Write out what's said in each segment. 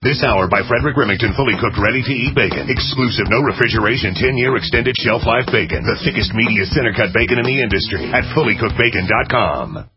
This hour by Frederick Remington, fully cooked, ready-to-eat bacon. Exclusive, no refrigeration, 10-year extended shelf life bacon. The thickest, meatiest, center-cut bacon in the industry at fullycookedbacon.com.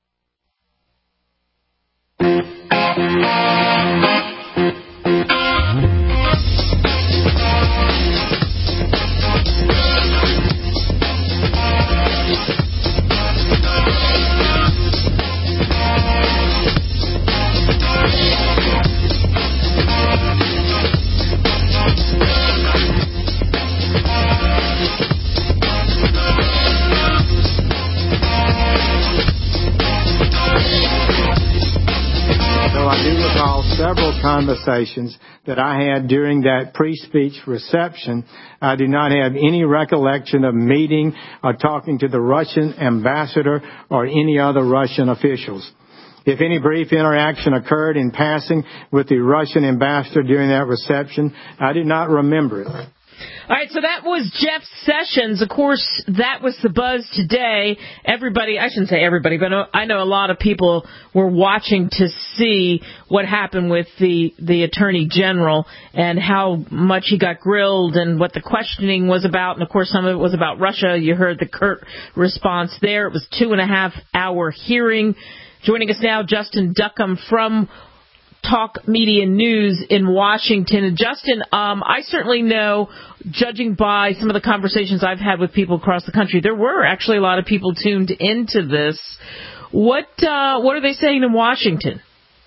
Several conversations that I had during that pre-speech reception. I do not have any recollection of meeting or talking to the Russian ambassador or any other Russian officials. If any brief interaction occurred in passing with the Russian ambassador during that reception, I do not remember it. All right, so that was Jeff Sessions. Of course, that was the buzz today. Everybody, I shouldn't say everybody, but I know a lot of people were watching to see what happened with the Attorney General and how much he got grilled and what the questioning was about. And, of course, some of it was about Russia. You heard the curt response there. It was a 2.5-hour hearing. Joining us now, Justin Duckham from Talk Media News in Washington. And Justin, I certainly know, judging by some of the conversations I've had with people across the country, there were actually a lot of people tuned into this. What are they saying in Washington?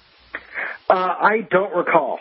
I don't recall.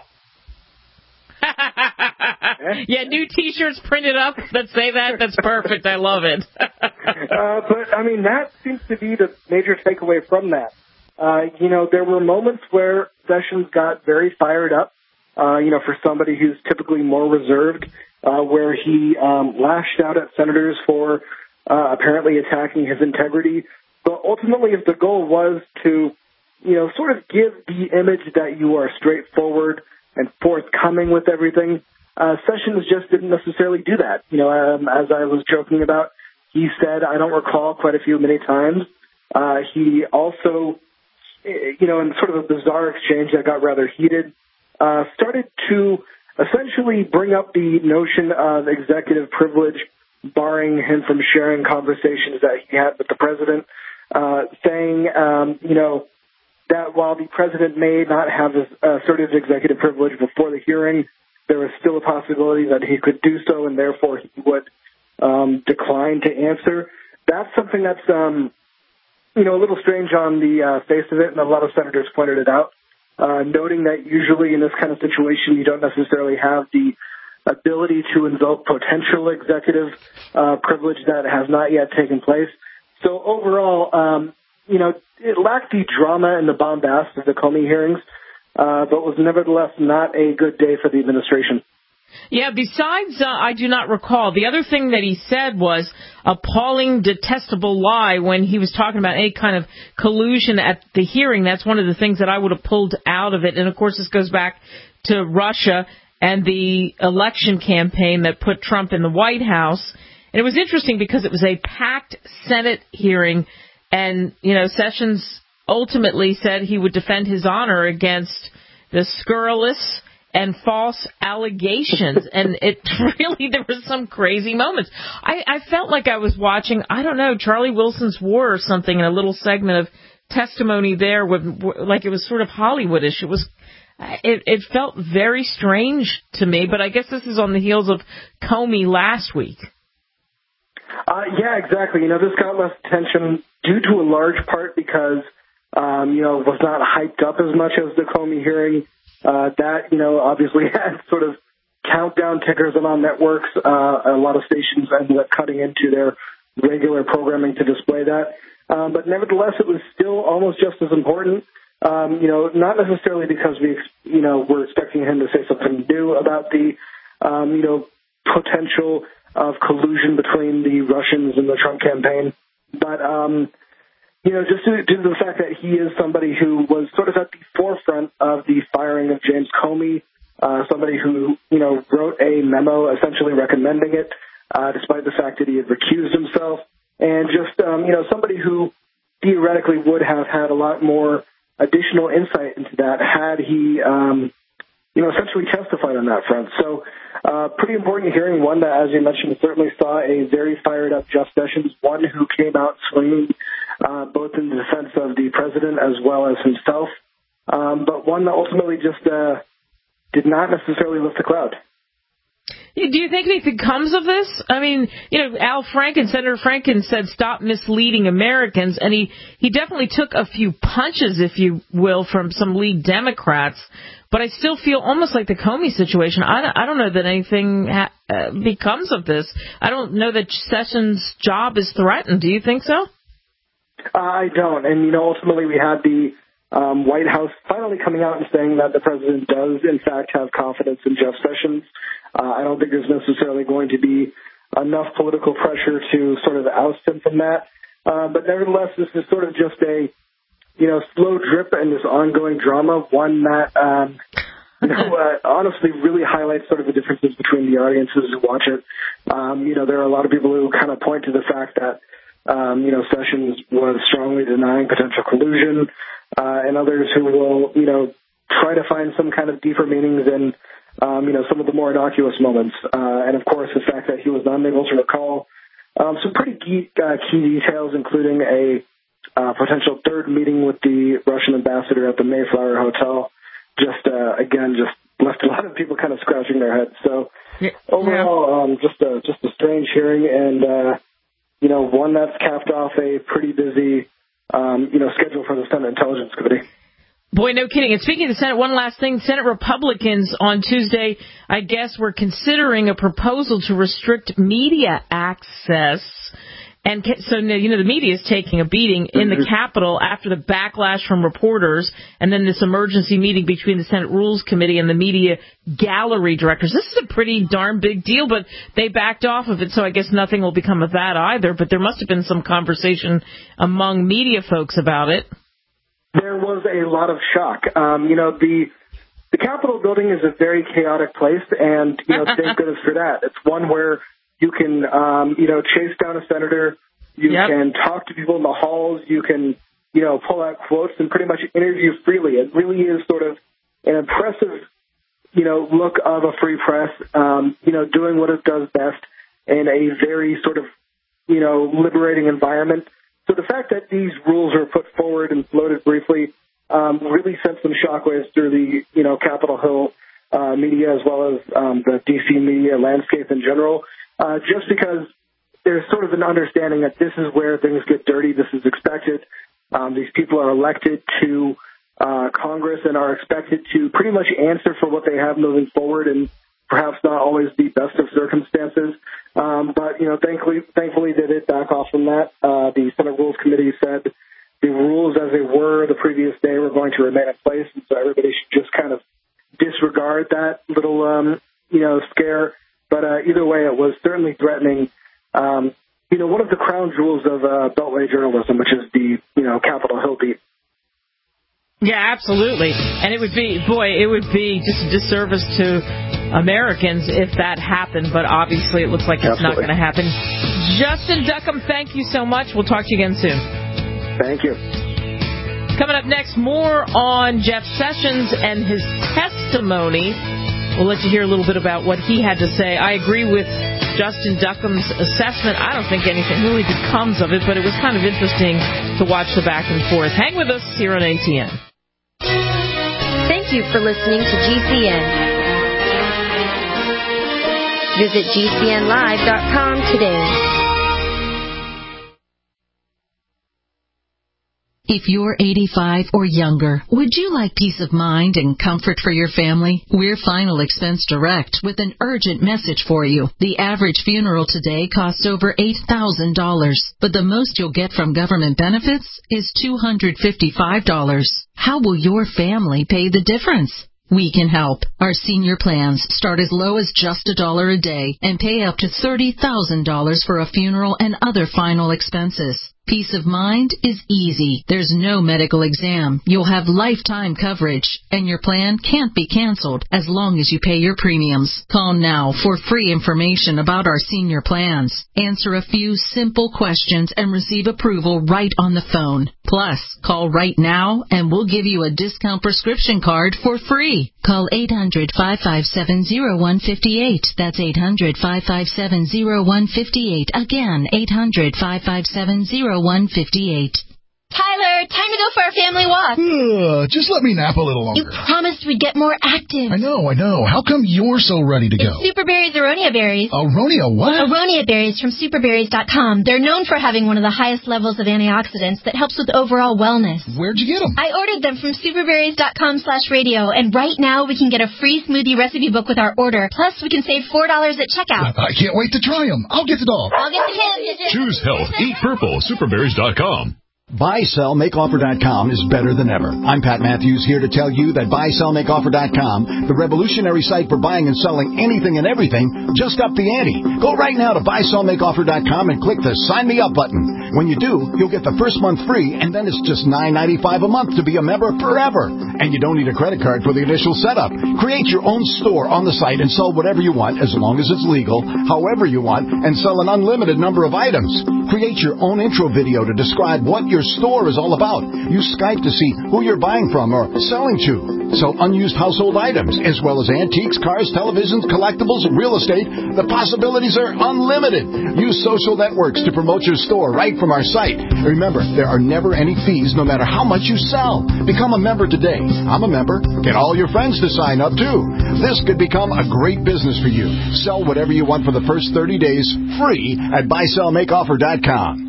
Yeah, new T-shirts printed up that say that. That's perfect. I love it. But, I mean, that seems to be the major takeaway from that. There were moments where Sessions got very fired up, for somebody who's typically more reserved, where he lashed out at senators for apparently attacking his integrity. But ultimately, if the goal was to, sort of give the image that you are straightforward and forthcoming with everything, Sessions just didn't necessarily do that. As I was joking about, he said, I don't recall quite a few many times. He also, in sort of a bizarre exchange that got rather heated, started to essentially bring up the notion of executive privilege, barring him from sharing conversations that he had with the president, saying, that while the president may not have asserted executive privilege before the hearing, there was still a possibility that he could do so, and therefore he would decline to answer. That's something that's a little strange on the face of it, and a lot of senators pointed it out, noting that usually in this kind of situation you don't necessarily have the ability to invoke potential executive privilege that has not yet taken place. So overall, it lacked the drama and the bombast of the Comey hearings, but was nevertheless not a good day for the administration. Yeah, besides, I do not recall. The other thing that he said was appalling, detestable lie when he was talking about any kind of collusion at the hearing. That's one of the things that I would have pulled out of it. And, of course, this goes back to Russia and the election campaign that put Trump in the White House. And it was interesting because it was a packed Senate hearing, and, Sessions ultimately said he would defend his honor against the scurrilous and false allegations. And it really, there were some crazy moments. I felt like I was watching, I don't know, Charlie Wilson's War or something in a little segment of testimony there, like it was sort of Hollywoodish. It felt very strange to me, but I guess this is on the heels of Comey last week. Yeah, exactly. This got less attention due to a large part because, it was not hyped up as much as the Comey hearing. That, obviously had sort of countdown tickers on networks. A lot of stations ended up cutting into their regular programming to display that. But nevertheless, it was still almost just as important. Not necessarily because we're expecting him to say something new about the, potential of collusion between the Russians and the Trump campaign, but, just due to the fact that he is somebody who was sort of at the forefront of the firing of James Comey, somebody who, wrote a memo essentially recommending it, despite the fact that he had recused himself, and just, somebody who theoretically would have had a lot more additional insight into that had he, essentially testified on that front. So pretty important hearing, one that, as you mentioned, certainly saw a very fired up Jeff Sessions, one who came out swinging both in defense of the president as well as himself, but one that ultimately just did not necessarily lift the crowd. Do you think anything comes of this? I mean, Senator Franken said stop misleading Americans, and he definitely took a few punches, if you will, from some lead Democrats. But I still feel almost like the Comey situation. I don't know that anything becomes of this. I don't know that Sessions' job is threatened. Do you think so? I don't. And, ultimately we had the White House finally coming out and saying that the president does, in fact, have confidence in Jeff Sessions. I don't think there's necessarily going to be enough political pressure to sort of oust him from that. But nevertheless, this is sort of just a slow drip and this ongoing drama, one that, honestly really highlights sort of the differences between the audiences who watch it. There are a lot of people who kind of point to the fact that, Sessions was strongly denying potential collusion, and others who will, try to find some kind of deeper meanings in, some of the more innocuous moments. And of course, the fact that he was unable to recall, some pretty key details, including a potential third meeting with the Russian ambassador at the Mayflower Hotel, just left a lot of people kind of scratching their heads. So overall, just a strange hearing, and one that's capped off a pretty busy schedule for the Senate Intelligence Committee. Boy, no kidding. And speaking of the Senate, one last thing. Senate Republicans on Tuesday, I guess, were considering a proposal to restrict media access. And so, the media is taking a beating in the Capitol after the backlash from reporters and then this emergency meeting between the Senate Rules Committee and the media gallery directors. This is a pretty darn big deal, but they backed off of it, so I guess nothing will become of that either. But there must have been some conversation among media folks about it. There was a lot of shock. The Capitol building is a very chaotic place, and, thank goodness for that. It's one where you can, chase down a senator. You can talk to people in the halls. You can, pull out quotes and pretty much interview freely. It really is sort of an impressive, look of a free press, doing what it does best in a very sort of, liberating environment. So the fact that these rules are put forward and floated briefly really sent some shockwaves through the, Capitol Hill media as well as the D.C. media landscape in general. Just because there's sort of an understanding that this is where things get dirty, this is expected. These people are elected to Congress and are expected to pretty much answer for what they have moving forward, and perhaps not always the best of circumstances. But, thankfully they did back off from that. The Senate Rules Committee said the rules as they were the previous day were going to remain in place, and so everybody should just kind of disregard that little, scare. But either way, it was certainly threatening, one of the crown jewels of Beltway journalism, which is the, Capitol Hill beat. Yeah, absolutely. And it would be just a disservice to Americans if that happened. But obviously it looks like it's not going to happen. Justin Duckham, thank you so much. We'll talk to you again soon. Thank you. Coming up next, more on Jeff Sessions and his testimony. We'll let you hear a little bit about what he had to say. I agree with Justin Duckham's assessment. I don't think anything really becomes of it, but it was kind of interesting to watch the back and forth. Hang with us here on ATN. Thank you for listening to GCN. Visit GCNlive.com today. If you're 85 or younger, would you like peace of mind and comfort for your family? We're Final Expense Direct with an urgent message for you. The average funeral today costs over $8,000, but the most you'll get from government benefits is $255. How will your family pay the difference? We can help. Our senior plans start as low as just $1 a day and pay up to $30,000 for a funeral and other final expenses. Peace of mind is easy. There's no medical exam. You'll have lifetime coverage, and your plan can't be canceled as long as you pay your premiums. Call now for free information about our senior plans. Answer a few simple questions and receive approval right on the phone. Plus, call right now and we'll give you a discount prescription card for free. Call 800-557-0158. That's 800-557-0158. Again, 800-557-0158. Tyler, time to go for our family walk. Just let me nap a little longer. You promised we'd get more active. I know. How come you're so ready to go? It's Superberry's Aronia berries. Aronia what? Aronia berries from superberries.com. They're known for having one of the highest levels of antioxidants that helps with overall wellness. Where'd you get them? I ordered them from superberries.com/radio, and right now we can get a free smoothie recipe book with our order. Plus, we can save $4 at checkout. I can't wait to try them. I'll get the dog. I'll get the kids. Choose health. Eat purple. Superberries.com. BuySellMakeOffer.com is better than ever. I'm Pat Matthews here to tell you that BuySellMakeOffer.com, the revolutionary site for buying and selling anything and everything, just upped the ante. Go right now to BuySellMakeOffer.com and click the Sign Me Up button. When you do, you'll get the first month free, and then it's just $9.95 a month to be a member forever. And you don't need a credit card for the initial setup. Create your own store on the site and sell whatever you want, as long as it's legal, however you want, and sell an unlimited number of items. Create your own intro video to describe what your store is all about. Use Skype to see who you're buying from or selling to. Sell unused household items, as well as antiques, cars, televisions, collectibles, and real estate. The possibilities are unlimited. Use social networks to promote your store right from our site. Remember, there are never any fees no matter how much you sell. Become a member today. I'm a member. Get all your friends to sign up, too. This could become a great business for you. Sell whatever you want for the first 30 days free at BuySellMakeOffer.com.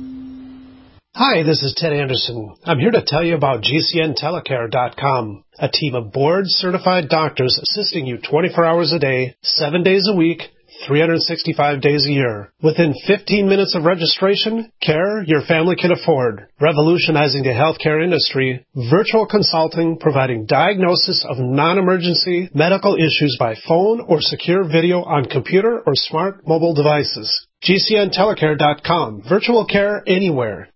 Hi, this is Ted Anderson. I'm here to tell you about GCNTelecare.com, a team of board-certified doctors assisting you 24 hours a day, 7 days a week, 365 days a year. Within 15 minutes of registration, care your family can afford. Revolutionizing the healthcare industry, virtual consulting providing diagnosis of non-emergency medical issues by phone or secure video on computer or smart mobile devices. GCNTelecare.com, virtual care anywhere.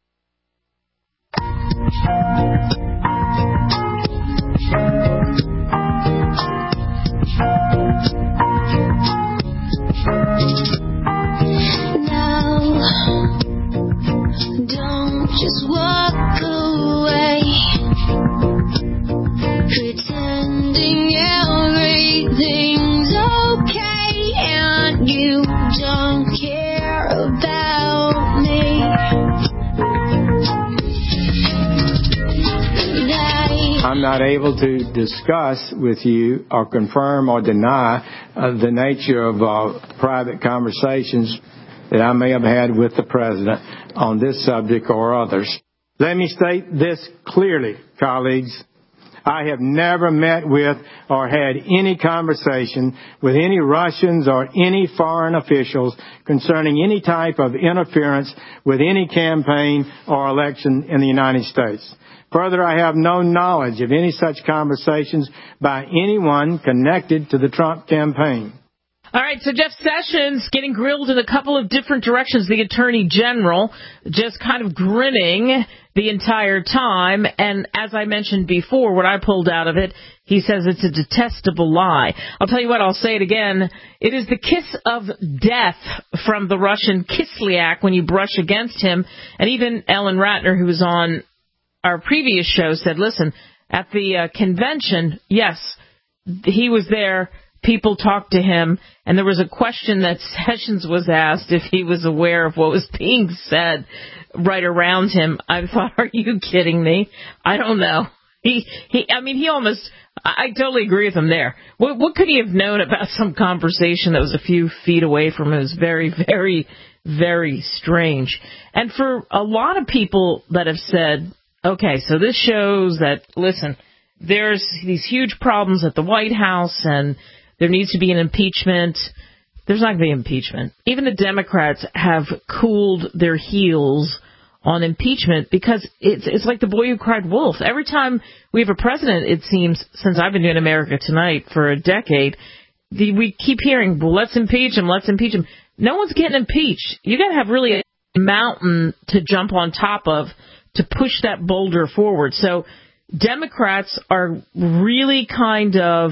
Now, don't just walk away, pretending everything's okay and you don't care about me. I'm not able to discuss with you or confirm or deny the nature of private conversations that I may have had with the President on this subject or others. Let me state this clearly, colleagues. I have never met with or had any conversation with any Russians or any foreign officials concerning any type of interference with any campaign or election in the United States. Further, I have no knowledge of any such conversations by anyone connected to the Trump campaign. All right, so Jeff Sessions getting grilled in a couple of different directions. The Attorney General just kind of grinning the entire time. And as I mentioned before, what I pulled out of it, he says it's a detestable lie. I'll tell you what, I'll say it again. It is the kiss of death from the Russian Kislyak when you brush against him. And even Ellen Ratner, who was on our previous show, said, listen, at the convention, yes, he was there. People talked to him, and there was a question that Sessions was asked if he was aware of what was being said right around him. I thought, are you kidding me? I don't know. He almost, I totally agree with him there. What could he have known about some conversation that was a few feet away from him? It was very, very, very strange. And for a lot of people that have said, okay, so this shows that, listen, there's these huge problems at the White House and there needs to be an impeachment. There's not going to be impeachment. Even the Democrats have cooled their heels on impeachment because it's like the boy who cried wolf. Every time we have a president, it seems, since I've been doing America Tonight for a decade, we keep hearing, well, let's impeach him, let's impeach him. No one's getting impeached. You got to have really mountain to jump on top of to push that boulder forward. So Democrats are really kind of,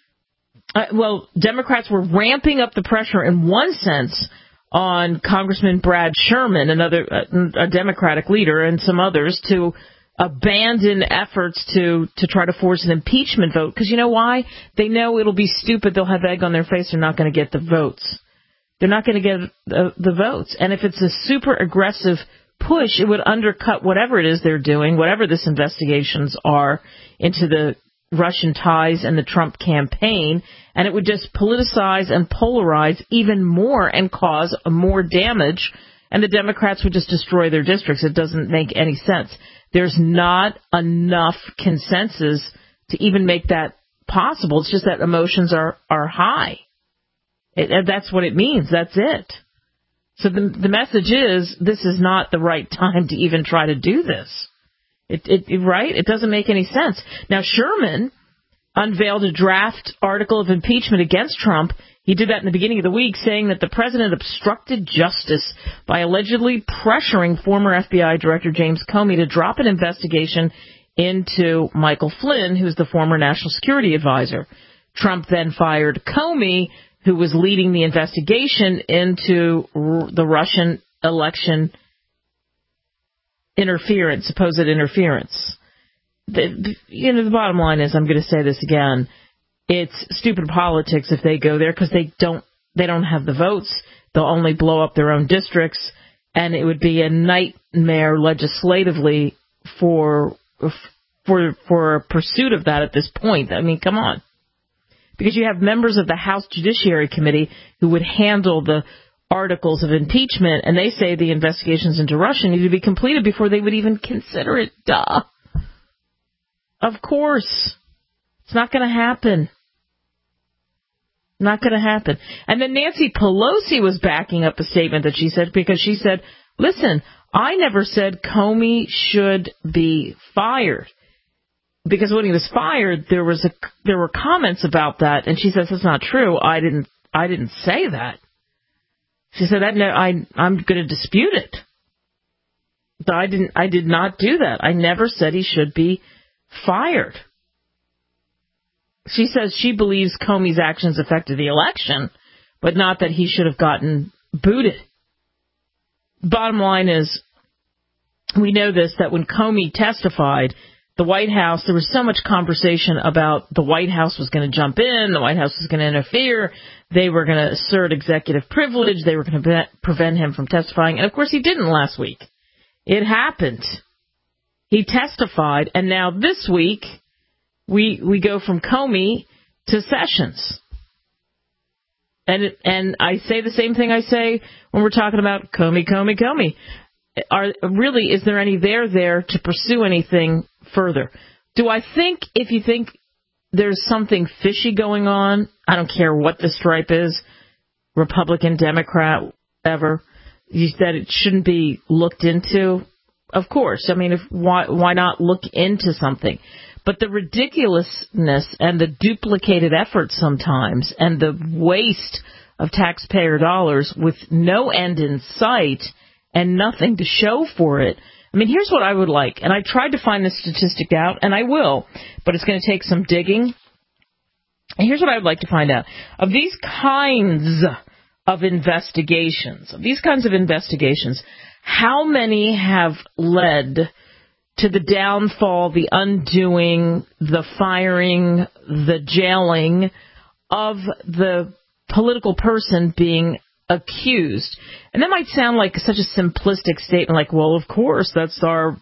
Democrats were ramping up the pressure in one sense on Congressman Brad Sherman, a Democratic leader, and some others to abandon efforts to try to force an impeachment vote. Because you know why? They know it'll be stupid. They'll have egg on their face. They're not going to get the votes. They're not going to get the votes. And if it's a super aggressive push, it would undercut whatever it is they're doing, whatever this investigations are into the Russian ties and the Trump campaign, and it would just politicize and polarize even more and cause more damage, and the Democrats would just destroy their districts. It doesn't make any sense. There's not enough consensus to even make that possible. It's just that emotions are high. That's what it means. That's it. So the message is, this is not the right time to even try to do this. Right? It doesn't make any sense. Now, Sherman unveiled a draft article of impeachment against Trump. He did that in the beginning of the week, saying that the president obstructed justice by allegedly pressuring former FBI Director James Comey to drop an investigation into Michael Flynn, who's the former national security advisor. Trump then fired Comey, who was leading the investigation into the Russian election interference, supposed interference. The bottom line is, I'm going to say this again, it's stupid politics if they go there, because they don't have the votes. They'll only blow up their own districts, and it would be a nightmare legislatively for a pursuit of that at this point. I mean, come on. Because you have members of the House Judiciary Committee who would handle the articles of impeachment, and they say the investigations into Russia need to be completed before they would even consider it. Duh. Of course. It's not going to happen. Not going to happen. And then Nancy Pelosi was backing up a statement that she said, because she said, listen, I never said Comey should be fired. Because when he was fired, there were comments about that, and she says that's not true. I didn't say that. She said I'm going to dispute it. But I did not do that. I never said he should be fired. She says she believes Comey's actions affected the election, but not that he should have gotten booted. Bottom line is, we know this, that when Comey testified, the White House, there was so much conversation about the White House was going to jump in, the White House was going to interfere, they were going to assert executive privilege, they were going to prevent him from testifying, and of course he didn't last week. It happened. He testified, and now this week, we go from Comey to Sessions. And I say the same thing I say when we're talking about Comey. Is there any there to pursue anything further? Do I think, if you think there's something fishy going on, I don't care what the stripe is, Republican, Democrat, whatever, that it shouldn't be looked into? Of course. I mean, why not look into something? But the ridiculousness and the duplicated efforts sometimes and the waste of taxpayer dollars with no end in sight and nothing to show for it. I mean, here's what I would like. And I tried to find this statistic out, and I will, but it's going to take some digging. And here's what I would like to find out. Of these kinds of investigations, how many have led to the downfall, the undoing, the firing, the jailing of the political person being accused? And that might sound like such a simplistic statement, like, well, of course, that's our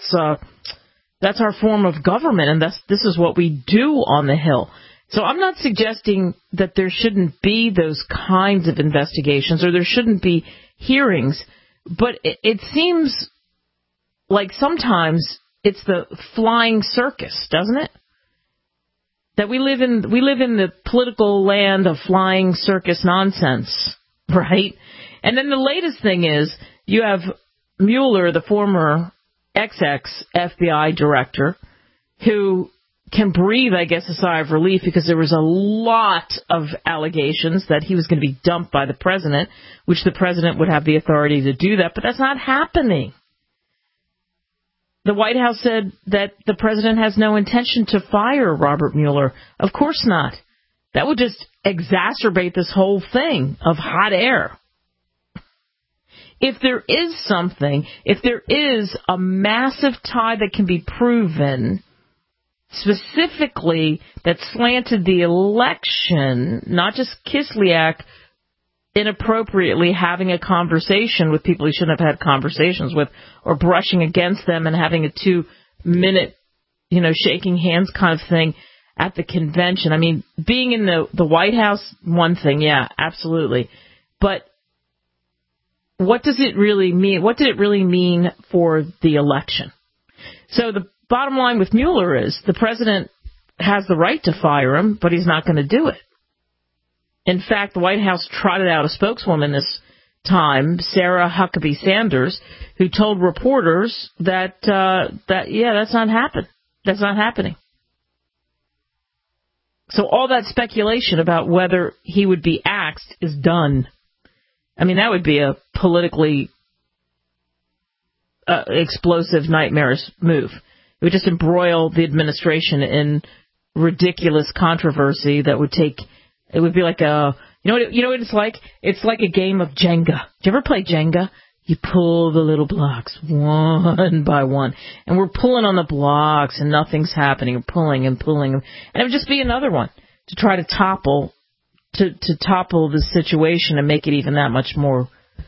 form of government, and this is what we do on the Hill. So I'm not suggesting that there shouldn't be those kinds of investigations or there shouldn't be hearings, but it seems like sometimes it's the flying circus, doesn't it? That we live in the political land of flying circus nonsense, right? And then the latest thing is you have Mueller, the former ex FBI director, who can breathe, I guess, a sigh of relief, because there was a lot of allegations that he was going to be dumped by the president, which the president would have the authority to do that, but that's not happening. The White House said that the president has no intention to fire Robert Mueller. Of course not. That would just exacerbate this whole thing of hot air. If there is something, if there is a massive tie that can be proven, specifically that slanted the election, not just Kislyak inappropriately having a conversation with people he shouldn't have had conversations with, or brushing against them and having a 2-minute, shaking hands kind of thing at the convention. I mean, being in the White House, one thing, yeah, absolutely. But what does it really mean? What did it really mean for the election? So the bottom line with Mueller is the president has the right to fire him, but he's not going to do it. In fact, the White House trotted out a spokeswoman this time, Sarah Huckabee Sanders, who told reporters that that's not happening. So all that speculation about whether he would be axed is done. I mean, that would be a politically explosive, nightmarish move. It would just embroil the administration in ridiculous controversy that would take. It would be like a, you know what it's like? It's like a game of Jenga. Do you ever play Jenga? You pull the little blocks one by one, and we're pulling on the blocks, and nothing's happening. We're pulling and pulling, and it would just be another one to try to topple the situation and make it even that much more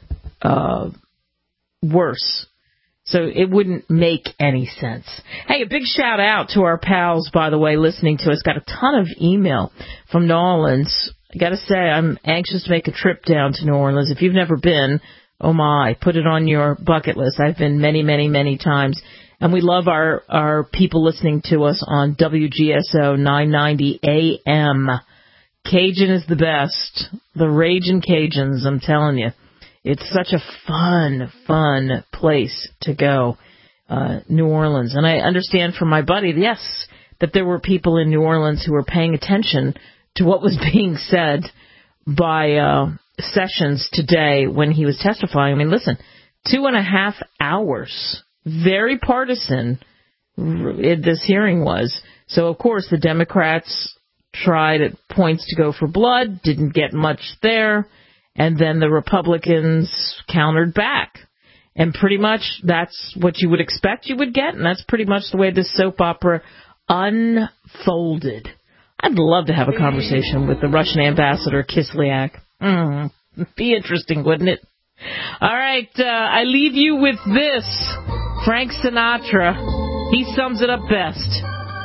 worse. So it wouldn't make any sense. Hey, a big shout out to our pals, by the way, listening to us. Got a ton of email from New Orleans. I got to say, I'm anxious to make a trip down to New Orleans. If you've never been, oh my, put it on your bucket list. I've been many, many, many times. And we love our people listening to us on WGSO 990 AM. Cajun is the best. The Ragin' Cajuns, I'm telling you. It's such a fun place to go, New Orleans. And I understand from my buddy, yes, that there were people in New Orleans who were paying attention to what was being said by Sessions today when he was testifying. I mean, listen, 2.5 hours, very partisan this hearing was. So, of course, the Democrats tried at points to go for blood, didn't get much there, and then the Republicans countered back. And pretty much that's what you would expect you would get, and that's pretty much the way this soap opera unfolded. I'd love to have a conversation with the Russian ambassador, Kislyak. Be interesting, wouldn't it? All right, I leave you with this. Frank Sinatra. He sums it up best.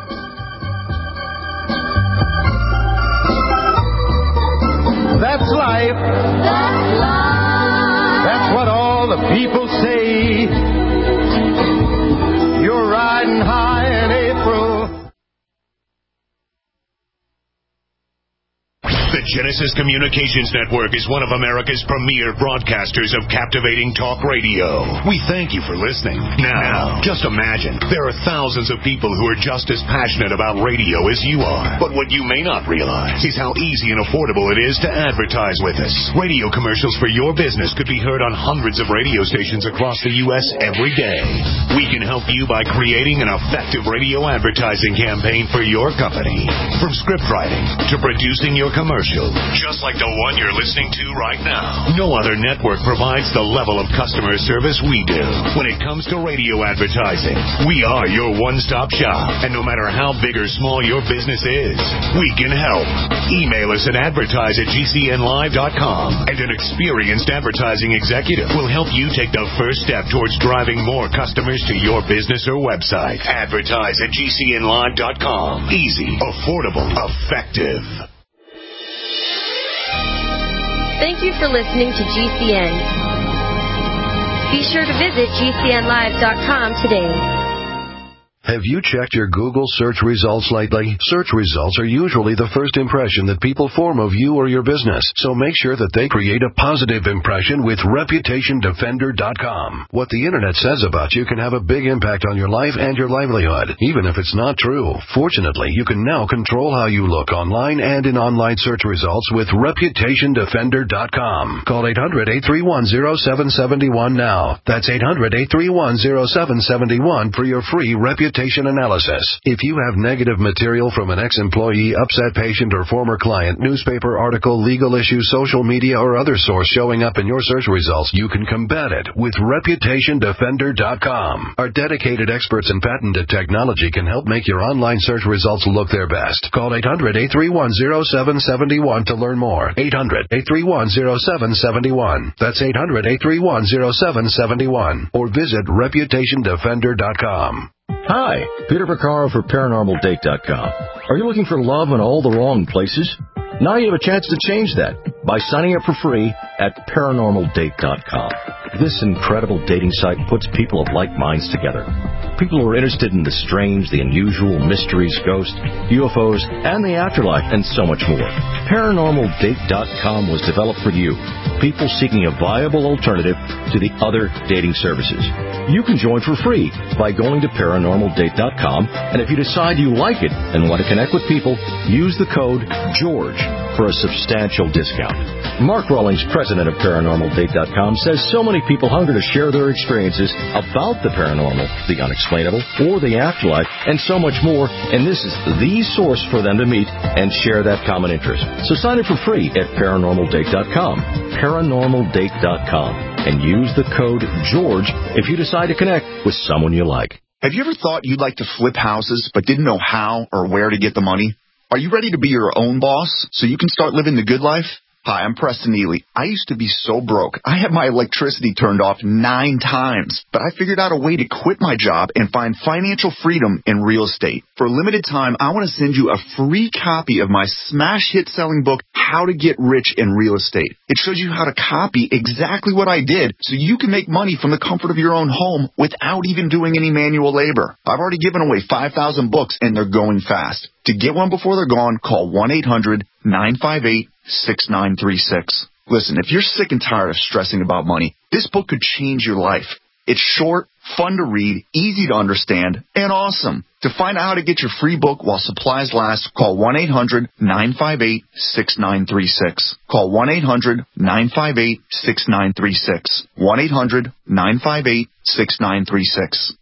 That's life. That's life. That's what all the people say. You're riding high in April. The Genesis Communications Network is one of America's premier broadcasters of captivating talk radio. We thank you for listening. Now, just imagine, there are thousands of people who are just as passionate about radio as you are. But what you may not realize is how easy and affordable it is to advertise with us. Radio commercials for your business could be heard on hundreds of radio stations across the U.S. every day. We can help you by creating an effective radio advertising campaign for your company. From script writing to producing your commercial, just like the one you're listening to right now. No other network provides the level of customer service we do. When it comes to radio advertising, we are your one-stop shop. And no matter how big or small your business is, we can help. Email us at advertise@gcnlive.com, and an experienced advertising executive will help you take the first step towards driving more customers to your business or website. Advertise@gcnlive.com. Easy, affordable, effective. Thank you for listening to GCN. Be sure to visit GCNlive.com today. Have you checked your Google search results lately? Search results are usually the first impression that people form of you or your business, so make sure that they create a positive impression with ReputationDefender.com. What the Internet says about you can have a big impact on your life and your livelihood, even if it's not true. Fortunately, you can now control how you look online and in online search results with ReputationDefender.com. Call 800-831-0771 now. That's 800-831-0771 for your free reputation analysis. If you have negative material from an ex-employee, upset patient, or former client, newspaper article, legal issue, social media, or other source showing up in your search results, you can combat it with ReputationDefender.com. Our dedicated experts in patented technology can help make your online search results look their best. Call 800-831-0771 to learn more. 800-831-0771. That's 800-831-0771. Or visit ReputationDefender.com. Hi, Peter Vaccaro for ParanormalDate.com. Are you looking for love in all the wrong places? Now you have a chance to change that by signing up for free at ParanormalDate.com. This incredible dating site puts people of like minds together. People who are interested in the strange, the unusual, mysteries, ghosts, UFOs, and the afterlife, and so much more. ParanormalDate.com was developed for you, people seeking a viable alternative to the other dating services. You can join for free by going to ParanormalDate.com, and if you decide you like it and want to connect with people, use the code GEORGE for a substantial discount. Mark Rawlings, president of ParanormalDate.com, says so many people hunger to share their experiences about the paranormal, the unexplainable, or the afterlife, and so much more, and this is the source for them to meet and share that common interest. So sign up for free at ParanormalDate.com, ParanormalDate.com, and use the code GEORGE if you decide to connect with someone you like. Have you ever thought you'd like to flip houses but didn't know how or where to get the money? Are you ready to be your own boss so you can start living the good life? Hi, I'm Preston Neely. I used to be so broke. I had my electricity turned off 9 times, but I figured out a way to quit my job and find financial freedom in real estate. For a limited time, I want to send you a free copy of my smash hit selling book, How to Get Rich in Real Estate. It shows you how to copy exactly what I did so you can make money from the comfort of your own home without even doing any manual labor. I've already given away 5,000 books and they're going fast. To get one before they're gone, call 1-800-958-6936. Listen, if you're sick and tired of stressing about money, this book could change your life. It's short, fun to read, easy to understand, and awesome. To find out how to get your free book while supplies last, call 1-800-958-6936. Call 1-800-958-6936. 1-800-958-6936.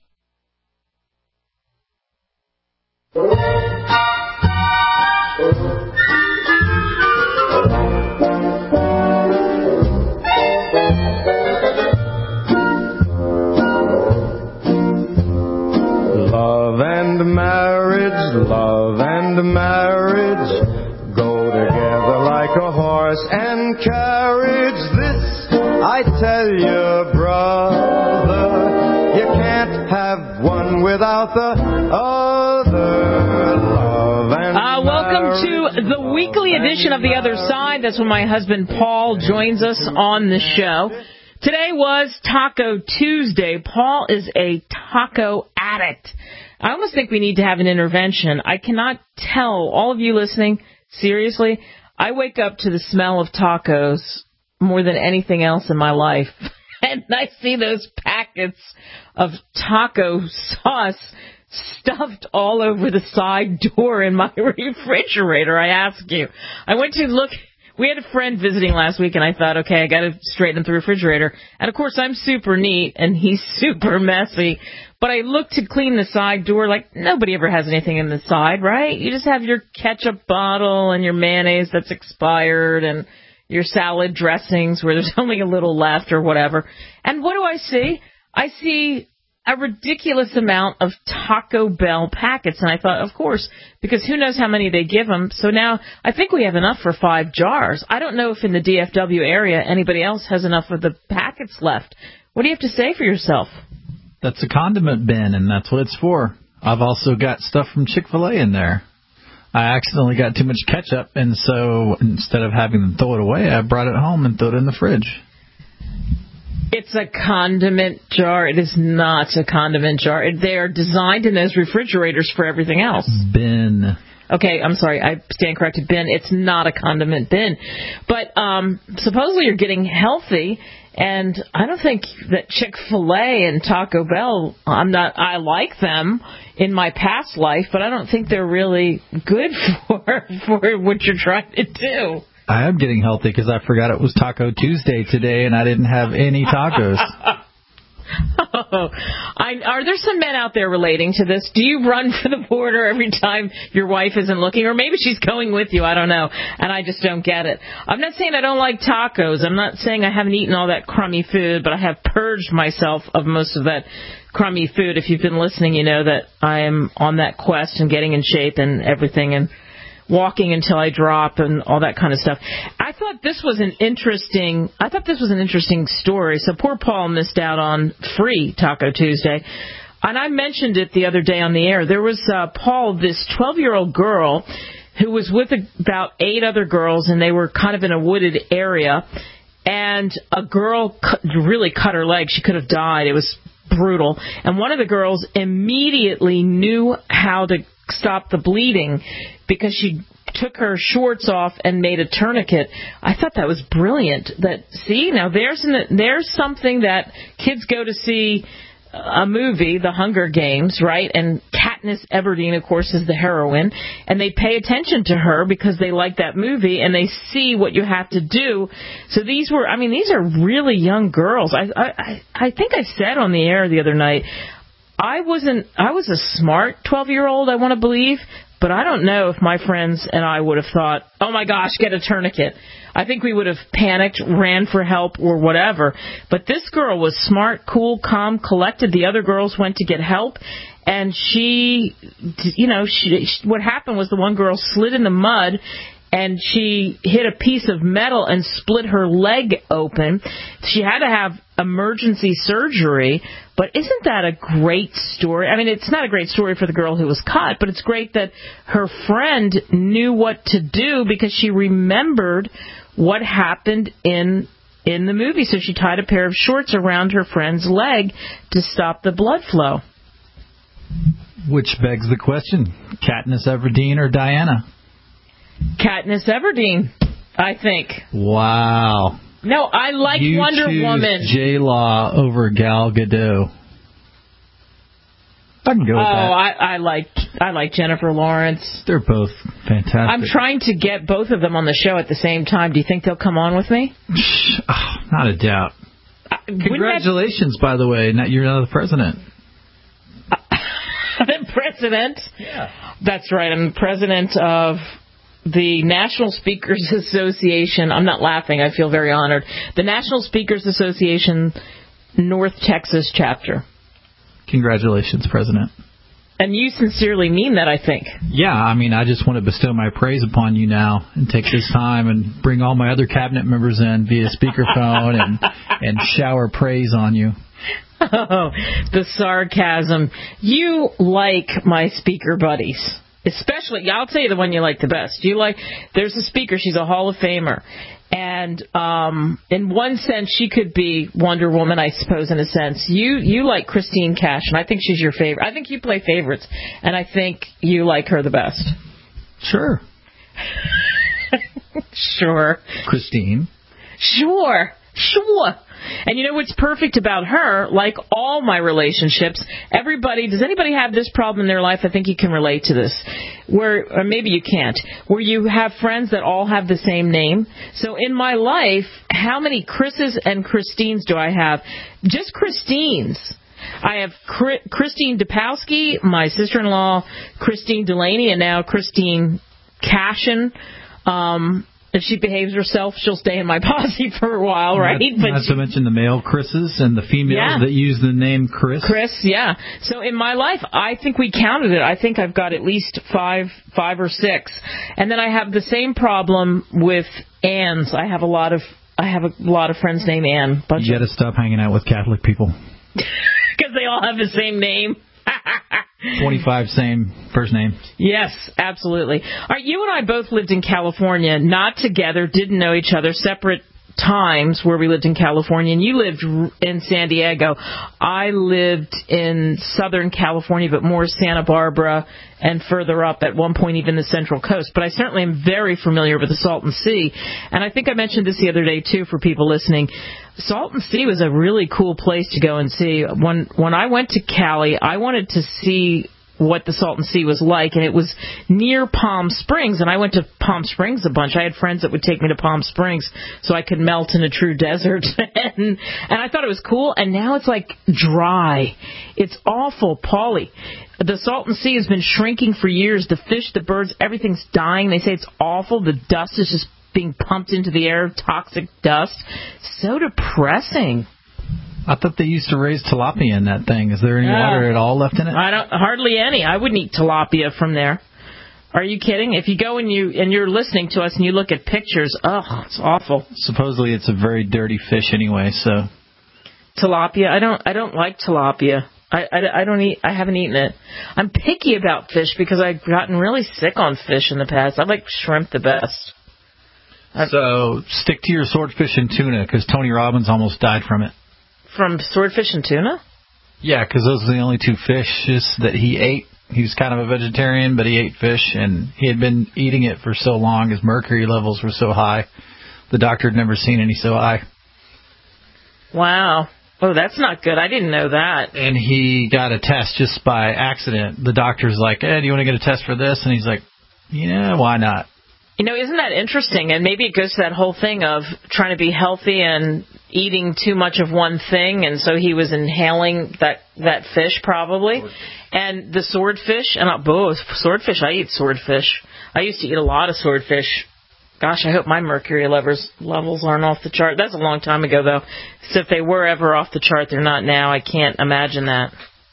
Love and marriage go together like a horse and carriage. This I tell you, brother, you can't have one without the other. Love and welcome to the weekly edition of The Other Side. That's when my husband Paul joins us on the show. Today was Taco Tuesday. Paul is a taco addict. I almost think we need to have an intervention. I cannot tell all of you listening, seriously, I wake up to the smell of tacos more than anything else in my life. And I see those packets of taco sauce stuffed all over the side door in my refrigerator, I ask you. I went to look. We had a friend visiting last week, and I thought, okay, I got to straighten up the refrigerator. And, of course, I'm super neat, and he's super messy. But I looked to clean the side door like nobody ever has anything in the side, right? You just have your ketchup bottle and your mayonnaise that's expired and your salad dressings where there's only a little left or whatever. And what do I see? I see a ridiculous amount of Taco Bell packets. And I thought, of course, because who knows how many they give them. So now I think we have enough for 5 jars. I don't know if in the DFW area anybody else has enough of the packets left. What do you have to say for yourself? That's a condiment bin, and that's what it's for. I've also got stuff from Chick-fil-A in there. I accidentally got too much ketchup, and so instead of having them throw it away, I brought it home and threw it in the fridge. It's a condiment jar. It is not a condiment jar. They are designed in those refrigerators for everything else. Bin. Okay, I'm sorry. I stand corrected. Bin. It's not a condiment bin. But supposedly you're getting healthy, and I don't think that Chick-fil-A and Taco Bell, I like them in my past life, but I don't think they're really good for what you're trying to do. I am getting healthy because I forgot it was Taco Tuesday today, and I didn't have any tacos. Are there some men out there relating to this? Do you run for the border every time your wife isn't looking? Or maybe she's going with you, I don't know, and I just don't get it. I'm not saying I don't like tacos. I'm not saying I haven't eaten all that crummy food, but I have purged myself of most of that crummy food. If you've been listening, you know that I am on that quest and getting in shape and everything, and walking until I drop and all that kind of stuff. I thought this was an interesting story. So poor Paul missed out on free Taco Tuesday. And I mentioned it the other day on the air. There was Paul, this 12-year-old girl who was with about 8 other girls, and they were kind of in a wooded area. And a girl really cut her leg. She could have died. It was brutal. And one of the girls immediately knew how to stop the bleeding because she took her shorts off and made a tourniquet. I thought that was brilliant. There's something that kids go to see a movie, The Hunger Games, right? And Katniss Everdeen, of course, is the heroine, and they pay attention to her because they like that movie and they see what you have to do. So these are really young girls. I think I said on the air the other night, I was a smart 12-year-old, I want to believe, but I don't know if my friends and I would have thought, oh my gosh, get a tourniquet. I think we would have panicked, ran for help, or whatever. But this girl was smart, cool, calm, collected. The other girls went to get help. And what happened was the one girl slid in the mud, and she hit a piece of metal and split her leg open. She had to have emergency surgery. But isn't that a great story? I mean, it's not a great story for the girl who was cut, but it's great that her friend knew what to do because she remembered what happened in the movie. So she tied a pair of shorts around her friend's leg to stop the blood flow. Which begs the question, Katniss Everdeen or Diana? Katniss Everdeen, I think. Wow. No, I like Wonder Woman. J-Law over Gal Gadot. I can go with that. I like Jennifer Lawrence. They're both fantastic. I'm trying to get both of them on the show at the same time. Do you think they'll come on with me? Not a doubt. Congratulations, by the way. You're now the president. The president? Yeah. That's right. I'm the president of the National Speakers Association. I'm not laughing. I feel very honored. The National Speakers Association North Texas chapter. Congratulations, President. And you sincerely mean that, I think. Yeah, I mean, I just want to bestow my praise upon you now and take this time and bring all my other cabinet members in via speakerphone and shower praise on you. Oh, the sarcasm. You like my speaker buddies. Especially, I'll tell you the one you like the best. There's a speaker, she's a Hall of Famer. And in one sense, she could be Wonder Woman, I suppose, in a sense. You like Christine Cash, and I think she's your favorite. I think you play favorites, and I think you like her the best. Sure. Sure. Christine. Sure. And you know what's perfect about her? Like all my relationships, does anybody have this problem in their life? I think you can relate to this. Or maybe you can't. Where you have friends that all have the same name. So in my life, how many Chris's and Christines do I have? Just Christines. I have Christine Dupowski, my sister-in-law, Christine Delaney, and now Christine Cashin. If she behaves herself, she'll stay in my posse for a while, right? Not to mention the male Chris's and the females that use the name Chris. Chris, yeah. So in my life, I think we counted it. I think I've got at least five or six. And then I have the same problem with Anns. I have a lot of friends named Ann. You got to stop hanging out with Catholic people. Because they all have the same name. 25 same first name. Yes, absolutely. All right, you and I both lived in California, not together, didn't know each other, separate times where we lived in California, and you lived in San Diego. I lived in Southern California, but more Santa Barbara and further up, at one point even the Central Coast. But I certainly am very familiar with the Salton Sea. And I think I mentioned this the other day, too, for people listening. Salton Sea was a really cool place to go and see. When I went to Cali, I wanted to see what the Salton Sea was like, and it was near Palm Springs, and I went to Palm Springs a bunch. I had friends that would take me to Palm Springs so I could melt in a true desert, and I thought it was cool, and now it's like dry. It's awful, Paulie. The Salton Sea has been shrinking for years. The fish, the birds, everything's dying. They say it's awful. The dust is just being pumped into the air, toxic dust. So depressing. I thought they used to raise tilapia in that thing. Is there any water at all left in it? Hardly any. I wouldn't eat tilapia from there. Are you kidding? If you go and you're listening to us and you look at pictures, it's awful. Supposedly it's a very dirty fish anyway, so. Tilapia, I don't like tilapia. I don't eat. I haven't eaten it. I'm picky about fish because I've gotten really sick on fish in the past. I like shrimp the best. So stick to your swordfish and tuna, because Tony Robbins almost died from it. From swordfish and tuna? Yeah, because those are the only two fishes that he ate. He was kind of a vegetarian, but he ate fish, and he had been eating it for so long. His mercury levels were so high. The doctor had never seen any so high. Wow. Oh, that's not good. I didn't know that. And he got a test just by accident. The doctor's like, hey, do you want to get a test for this? And he's like, yeah, why not? You know, isn't that interesting? And maybe it goes to that whole thing of trying to be healthy and eating too much of one thing, and so he was inhaling that fish probably. And the swordfish, and both swordfish, I eat swordfish. I used to eat a lot of swordfish. Gosh, I hope my mercury levels aren't off the chart. That's a long time ago, though. So if they were ever off the chart, they're not now. I can't imagine that.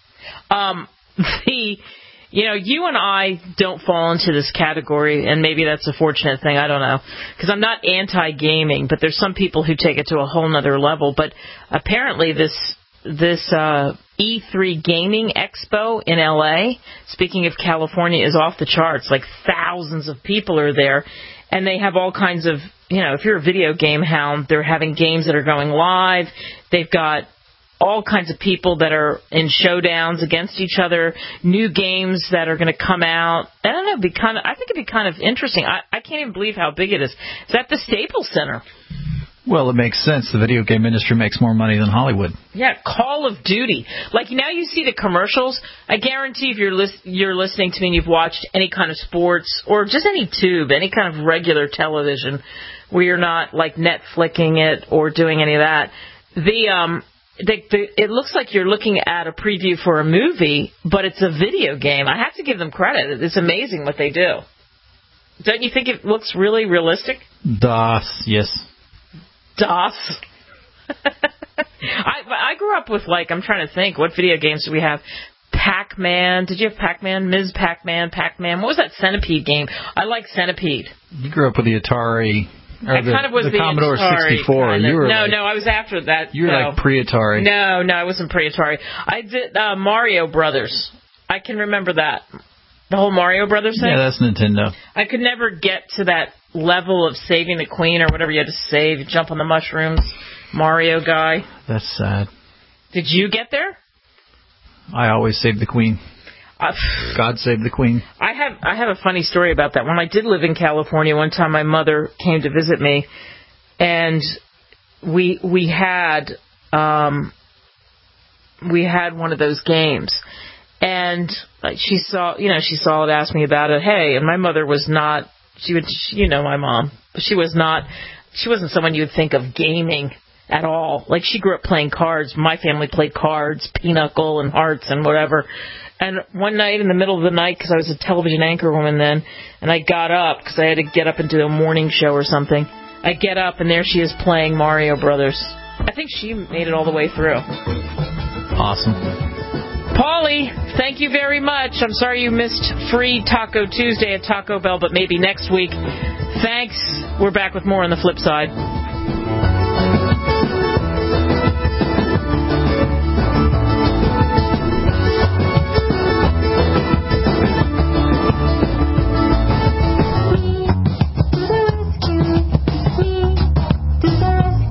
You and I don't fall into this category, and maybe that's a fortunate thing. I don't know. Because I'm not anti-gaming, but there's some people who take it to a whole nother level. But apparently this E3 Gaming Expo in L.A., speaking of California, is off the charts. Like thousands of people are there. And they have all kinds of, if you're a video game hound, they're having games that are going live. They've got all kinds of people that are in showdowns against each other, new games that are going to come out. I don't know, I think it'd be kind of interesting. I can't even believe how big it is. It's at the Staples Center. Well, it makes sense. The video game industry makes more money than Hollywood. Yeah, Call of Duty. Like, now you see the commercials. I guarantee if you're listening to me and you've watched any kind of sports or just any tube, any kind of regular television where you're not, like, Netflixing it or doing any of that, it looks like you're looking at a preview for a movie, but it's a video game. I have to give them credit. It's amazing what they do. Don't you think it looks really realistic? Yes. DOS. I grew up with, I'm trying to think, what video games do we have? Pac-Man. Did you have Pac-Man? Ms. Pac-Man, Pac-Man. What was that Centipede game? I like Centipede. You grew up with the Atari. I kind of was the Commodore Atari, 64. Kind of. You were no, I was after that. You were like pre-Atari. No, I wasn't pre-Atari. I did Mario Brothers. I can remember that. The whole Mario Brothers thing? Yeah, that's Nintendo. I could never get to that level of saving the queen or whatever you had to save. You jump on the mushrooms. Mario guy. That's sad. Did you get there? I always save the queen. God save the queen. I have a funny story about that. When I did live in California, one time my mother came to visit me, and we had one of those games. And she saw it, asked me about it. Hey, and my mother was not, my mom, she wasn't someone you would think of gaming at all. Like, she grew up playing cards. My family played cards, pinochle and hearts and whatever. And one night in the middle of the night, because I was a television anchor woman then, and I got up because I had to get up and do a morning show or something. I get up, and there she is playing Mario Brothers. I think she made it all the way through. Awesome. Paulie, thank you very much. I'm sorry you missed free Taco Tuesday at Taco Bell, but maybe next week. Thanks. We're back with more on the flip side. To the rescue.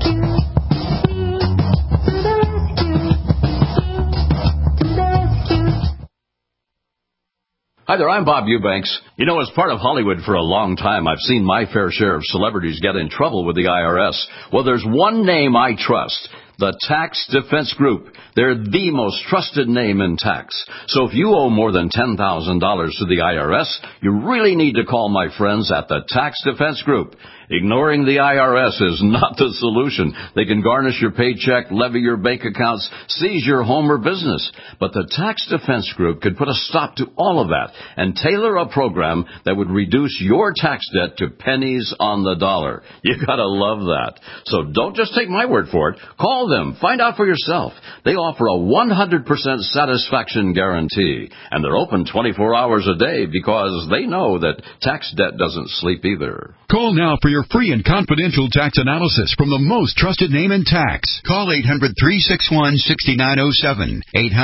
Hi there, I'm Bob Eubanks. You know, as part of Hollywood for a long time, I've seen my fair share of celebrities get in trouble with the IRS. Well, there's one name I trust. The Tax Defense Group. They're the most trusted name in tax. So if you owe more than $10,000 to the IRS, you really need to call my friends at the Tax Defense Group. Ignoring the IRS is not the solution. They can garnish your paycheck, levy your bank accounts, seize your home or business. But the Tax Defense Group could put a stop to all of that and tailor a program that would reduce your tax debt to pennies on the dollar. You gotta love that. So don't just take my word for it. Call them. Find out for yourself. They offer a 100% satisfaction guarantee. And they're open 24 hours a day because they know that tax debt doesn't sleep either. Call now for your free and confidential tax analysis from the most trusted name in tax. Call 800-361-6907.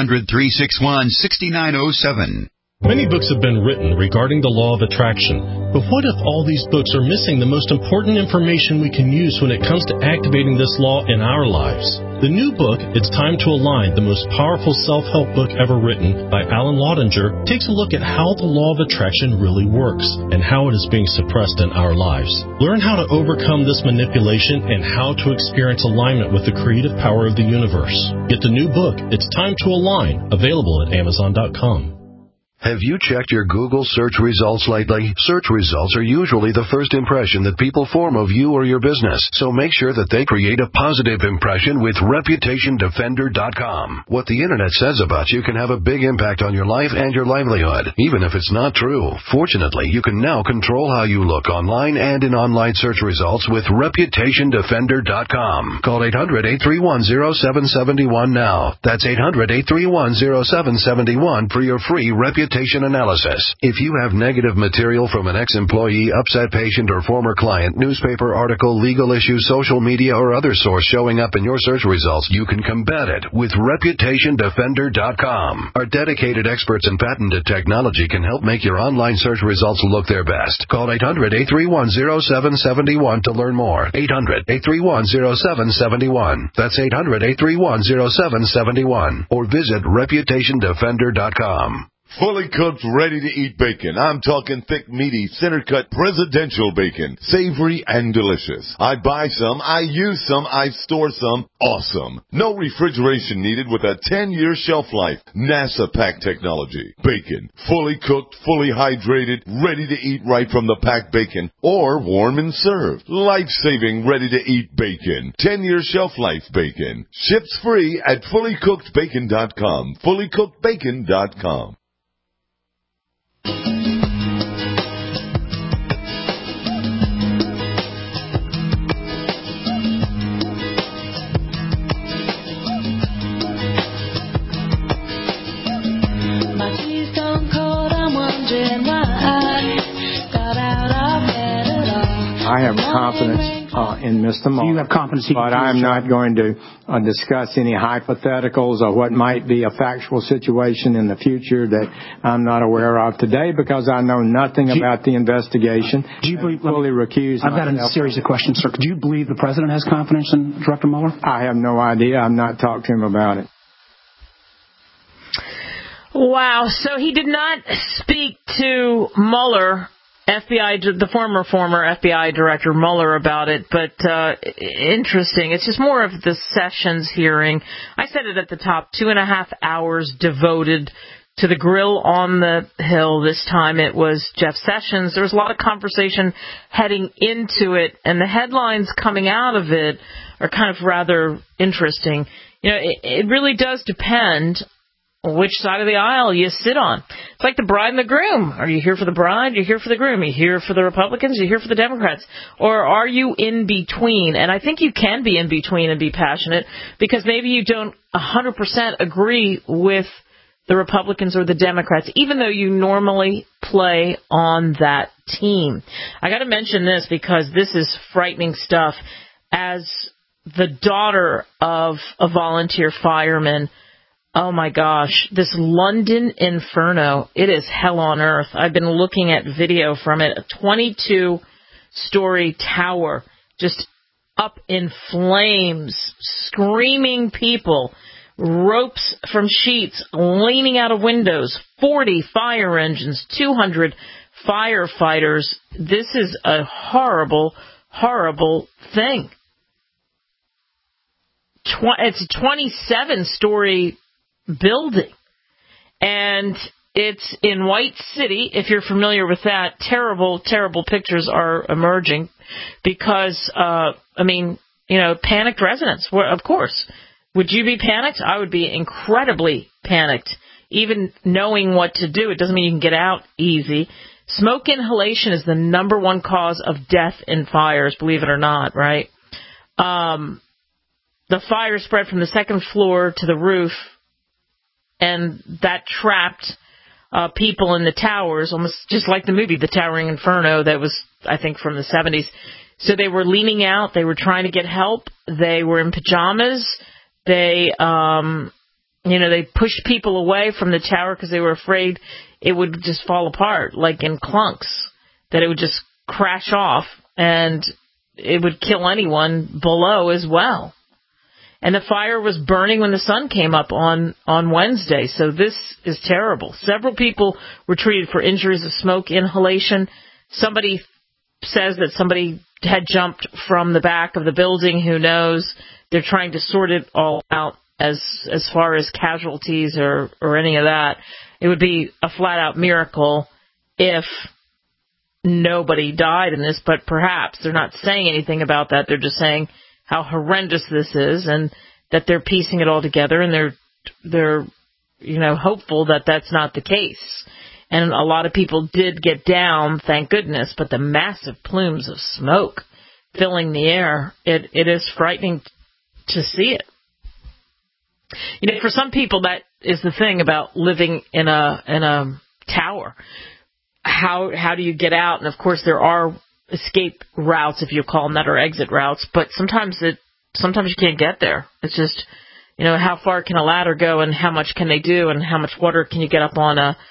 800-361-6907. Many books have been written regarding the law of attraction, but what if all these books are missing the most important information we can use when it comes to activating this law in our lives? The new book, It's Time to Align, the most powerful self-help book ever written by Alan Laudinger, takes a look at how the law of attraction really works and how it is being suppressed in our lives. Learn how to overcome this manipulation and how to experience alignment with the creative power of the universe. Get the new book, It's Time to Align, available at Amazon.com. Have you checked your Google search results lately? Search results are usually the first impression that people form of you or your business, so make sure that they create a positive impression with ReputationDefender.com. What the Internet says about you can have a big impact on your life and your livelihood, even if it's not true. Fortunately, you can now control how you look online and in online search results with ReputationDefender.com. Call 800-831-0771 now. That's 800-831-0771 for your free reputation analysis. If you have negative material from an ex-employee, upset patient, or former client, newspaper article, legal issue, social media, or other source showing up in your search results, you can combat it with ReputationDefender.com. Our dedicated experts in patented technology can help make your online search results look their best. Call 800-831-0771 to learn more. 800-831-0771. That's 800-831-0771. Or visit ReputationDefender.com. Fully cooked, ready-to-eat bacon. I'm talking thick, meaty, center-cut presidential bacon. Savory and delicious. I buy some, I use some, I store some. Awesome. No refrigeration needed with a 10-year shelf life. NASA pack technology. Bacon. Fully cooked, fully hydrated, ready to eat right from the packed bacon. Or warm and served. Life-saving, ready-to-eat bacon. 10-year shelf life bacon. Ships free at FullyCookedBacon.com. FullyCookedBacon.com. I have confidence in Mr. Mueller. You have confidence he can but I'm not going to discuss any hypotheticals or what might be a factual situation in the future that I'm not aware of today because I know nothing about the investigation. Do you believe, fully recused I've got a series of questions, sir. Do you believe the President has confidence in Director Mueller? I have no idea. I've not talked to him about it. Wow. So he did not speak to Mueller, the former FBI Director Mueller, about it, but interesting. It's just more of the Sessions hearing. I said it at the top, 2.5 hours devoted to the grill on the Hill. This time it was Jeff Sessions. There was a lot of conversation heading into it, and the headlines coming out of it are kind of rather interesting. You know, it really does depend which side of the aisle you sit on. It's like the bride and the groom. Are you here for the bride? You're here for the groom. You're here for the Republicans? You're here for the Democrats? Or are you in between? And I think you can be in between and be passionate because maybe you don't 100% agree with the Republicans or the Democrats, even though you normally play on that team. I got to mention this because this is frightening stuff. As the daughter of a volunteer fireman, oh my gosh, this London inferno, it is hell on earth. I've been looking at video from it, a 22-story tower just up in flames, screaming people ropes from sheets leaning out of windows, 40 fire engines, 200 firefighters. This is a horrible, horrible thing. It's a 27-story building, and it's in White City. If you're familiar with that, terrible, terrible pictures are emerging because, panicked residents. Well, of course. Would you be panicked? I would be incredibly panicked. Even knowing what to do, it doesn't mean you can get out easy. Smoke inhalation is the number one cause of death in fires, believe it or not, right? The fire spread from the second floor to the roof, and that trapped people in the towers, almost just like the movie, The Towering Inferno, that was, I think, from the 70s. So they were leaning out. They were trying to get help. They were in pajamas. They, they pushed people away from the tower because they were afraid it would just fall apart, like in clunks, that it would just crash off and it would kill anyone below as well. And the fire was burning when the sun came up on Wednesday, so this is terrible. Several people were treated for injuries of smoke inhalation. Somebody says that somebody had jumped from the back of the building. Who knows? They're trying to sort it all out as far as casualties or any of that. It would be a flat-out miracle if nobody died in this, but perhaps they're not saying anything about that. They're just saying how horrendous this is and that they're piecing it all together, and they're hopeful that that's not the case. And a lot of people did get down, thank goodness, but the massive plumes of smoke filling the air, it is frightening to see it. For some people, that is the thing about living in a tower. How do you get out? And of course, there are escape routes, if you call them that, or exit routes. But sometimes you can't get there. It's just, how far can a ladder go, and how much can they do, and how much water can you get up on a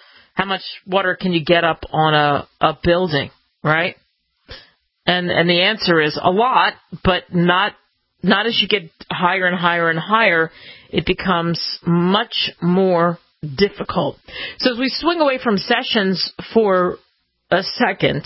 building, right? And the answer is a lot, but not as you get higher and higher and higher. It becomes much more difficult. So as we swing away from Sessions for a second,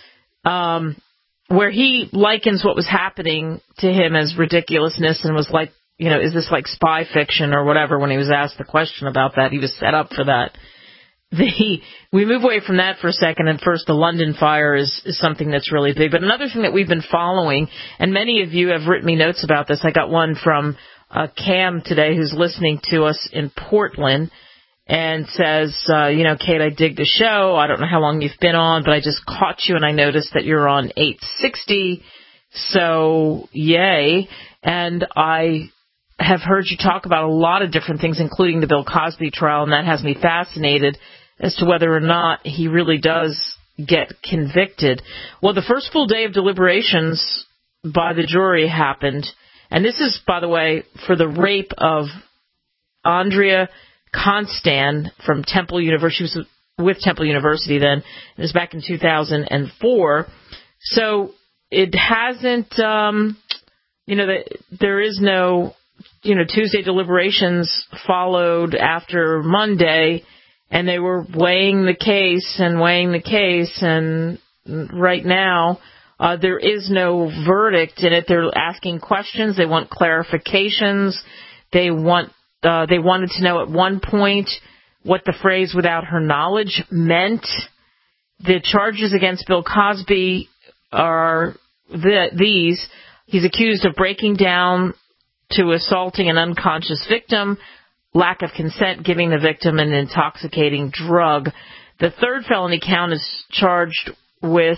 where he likens what was happening to him as ridiculousness and was like, is this like spy fiction or whatever, when he was asked the question about that. He was set up for that. We move away from that for a second, and first, the London fire is something that's really big. But another thing that we've been following, and many of you have written me notes about this. I got one from Cam today, who's listening to us in Portland, and says, Kate, I dig the show. I don't know how long you've been on, but I just caught you, and I noticed that you're on 860. So, yay. And I have heard you talk about a lot of different things, including the Bill Cosby trial, and that has me fascinated as to whether or not he really does get convicted. Well, the first full day of deliberations by the jury happened, and this is, by the way, for the rape of Andrea Constand from Temple University. She was with Temple University then. It was back in 2004. So it hasn't, there is no, Tuesday deliberations followed after Monday, and they were weighing the case, and right now there is no verdict in it. They're asking questions. They want clarifications. They wanted to know at one point what the phrase "without her knowledge" meant. The charges against Bill Cosby are these. He's accused of breaking down to assaulting an unconscious victim, lack of consent, giving the victim an intoxicating drug. The third felony count is charged with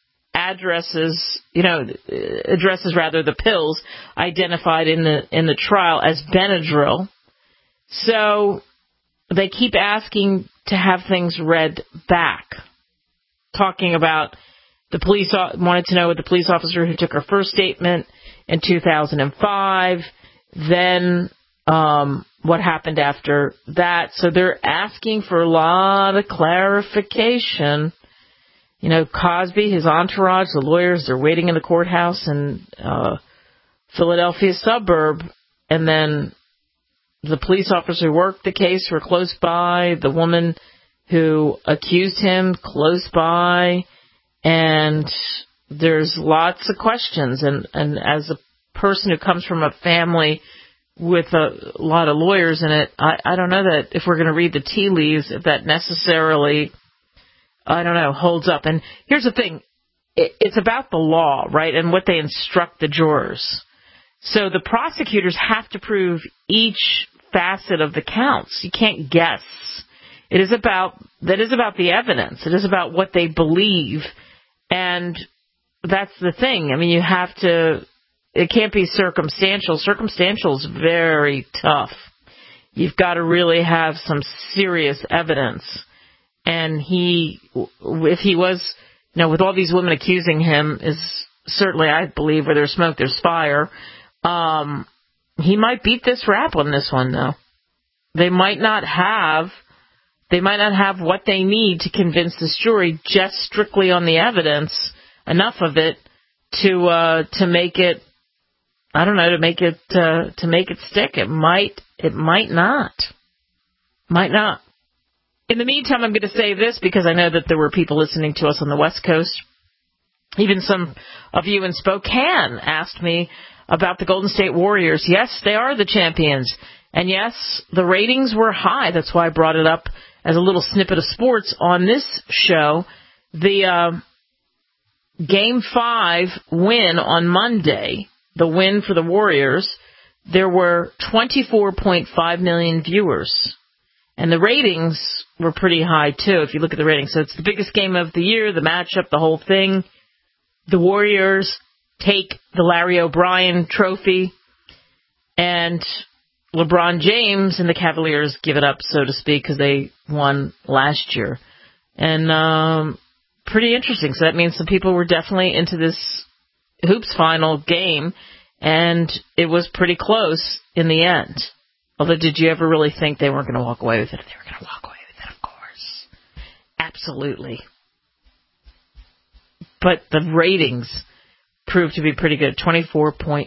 the pills identified in the trial as Benadryl. So they keep asking to have things read back, talking about the police wanted to know what the police officer who took her first statement in 2005, then what happened after that. So they're asking for a lot of clarification. Cosby, his entourage, the lawyers, they're waiting in the courthouse in Philadelphia suburb, and then the police officer who worked the case were close by, the woman who accused him close by, and there's lots of questions. And as a person who comes from a family with a lot of lawyers in it, I don't know that if we're going to read the tea leaves, if that necessarily, holds up. And here's the thing. It's about the law, right, and what they instruct the jurors. So the prosecutors have to prove each facet of the counts. You can't guess. That is about the evidence. It is about what they believe. And that's the thing. I mean, you have to, it can't be circumstantial. Circumstantial is very tough. You've got to really have some serious evidence. And if he was, with all these women accusing him, is certainly, I believe, where there's smoke, there's fire. He might beat this rap on this one, though. They might not have what they need to convince this jury just strictly on the evidence, enough of it to make it, to make it stick. It might not. Might not. In the meantime, I'm going to say this because I know that there were people listening to us on the West Coast. Even some of you in Spokane asked me about the Golden State Warriors. Yes, they are the champions. And yes, the ratings were high. That's why I brought it up as a little snippet of sports on this show. The Game 5 win on Monday, the win for the Warriors, there were 24.5 million viewers. And the ratings were pretty high, too, if you look at the ratings. So it's the biggest game of the year, the matchup, the whole thing. The Warriors take the Larry O'Brien trophy, and LeBron James and the Cavaliers give it up, so to speak, because they won last year. And pretty interesting. So that means some people were definitely into this hoops final game, and it was pretty close in the end. Although, did you ever really think they weren't going to walk away with it? They were going to walk away with it, of course. Absolutely. But the ratings proved to be pretty good. 24.5.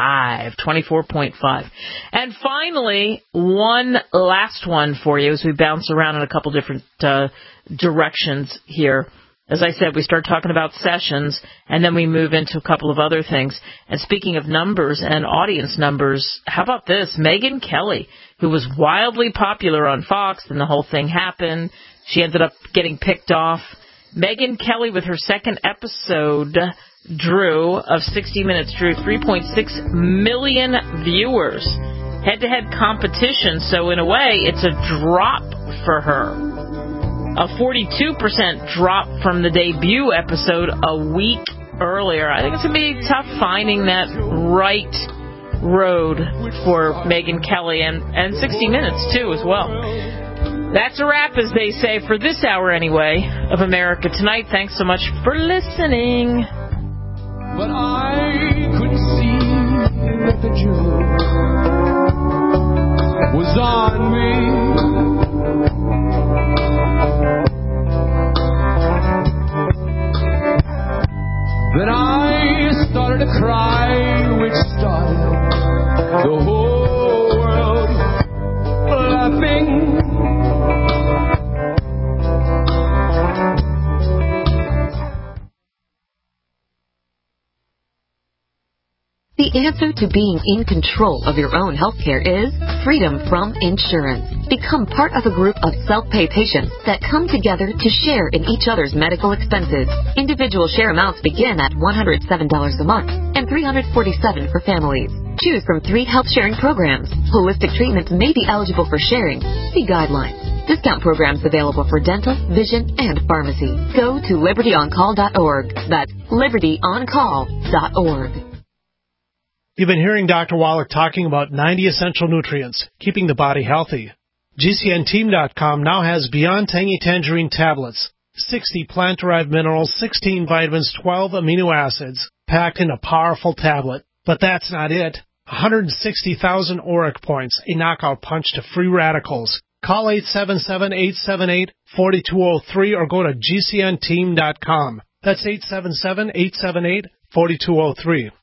And finally, one last one for you as we bounce around in a couple different directions here. As I said, we start talking about Sessions, and then we move into a couple of other things. And speaking of numbers and audience numbers, how about this? Megyn Kelly, who was wildly popular on Fox, and the whole thing happened. She ended up getting picked off. Megyn Kelly, with her second episode, of 60 Minutes, drew 3.6 million viewers. Head-to-head competition, so in a way, it's a drop for her. A 42% drop from the debut episode a week earlier. I think it's going to be tough finding that right road for Megyn Kelly and 60 Minutes, too, as well. That's a wrap, as they say, for this hour, anyway, of America Tonight. Thanks so much for listening. But I could see that the joke was on me. Then I started to cry, which started the whole world laughing. The answer to being in control of your own healthcare is freedom from insurance. Become part of a group of self-pay patients that come together to share in each other's medical expenses. Individual share amounts begin at $107 a month and $347 for families. Choose from 3 health-sharing programs. Holistic treatments may be eligible for sharing. See guidelines. Discount programs available for dental, vision, and pharmacy. Go to libertyoncall.org. That's libertyoncall.org. You've been hearing Dr. Wallach talking about 90 essential nutrients, keeping the body healthy. GCNteam.com now has Beyond Tangy Tangerine tablets, 60 plant-derived minerals, 16 vitamins, 12 amino acids, packed in a powerful tablet. But that's not it. 160,000 auric points, a knockout punch to free radicals. Call 877-878-4203 or go to GCNteam.com. That's 877-878-4203.